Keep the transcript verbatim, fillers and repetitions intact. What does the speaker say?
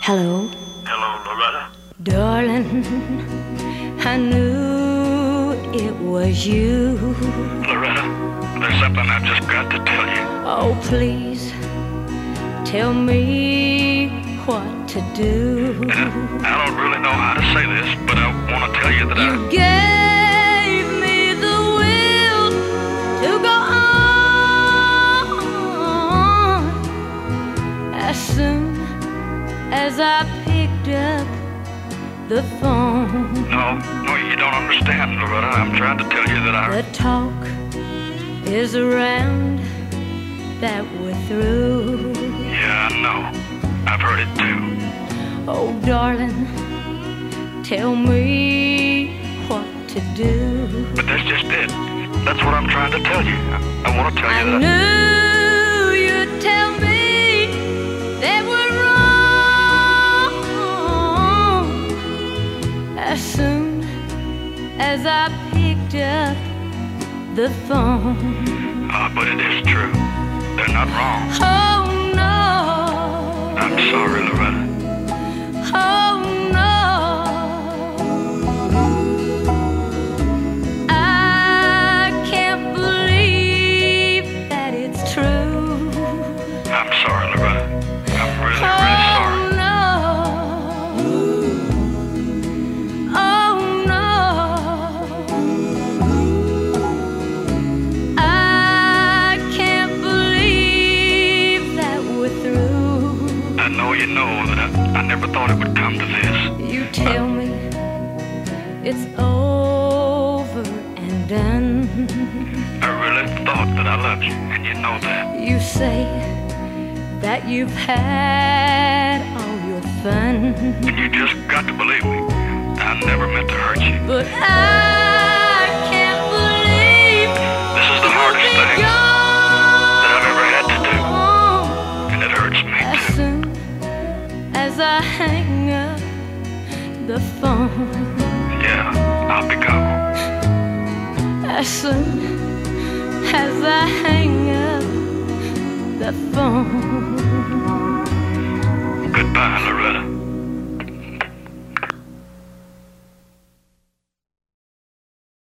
Hello? Hello, Loretta? Darling, I knew it was you. Loretta, there's something I've just got to tell you. Oh, please, tell me what to do. And I, I don't really know how to say this, but I want to tell you that You I... gave me the will to go on as soon as I picked up the phone. No, no, you don't understand, Loretta. I'm trying to tell you that I... The talk is around that we're through. Yeah, I know. I've heard it too. Oh, darling, tell me what to do. But that's just it. That's what I'm trying to tell you. I, I want to tell you I that... knew you'd tell me that we're wrong as soon as I picked up the phone. Uh, but it is true. They're not wrong. Oh, no. I'm sorry, Loretta. Oh, no. I can't believe that it's true. I'm sorry, Loretta. I'm really, really sorry. Oh, no. Oh, no. I can't believe that we're through. I know you know that I, I never thought it would come to this. You tell me it's over and done. I really thought that I loved you, and you know that. You say that you've had all your fun, And you just got to believe me. I never meant to hurt you. but I can't believe This is the hardest you'll be thing that I've ever had to do, gone and it hurts me as too. soon as I hang up the phone. Yeah, I'll be gone. As soon as I hang up the phone. Goodbye, Loretta.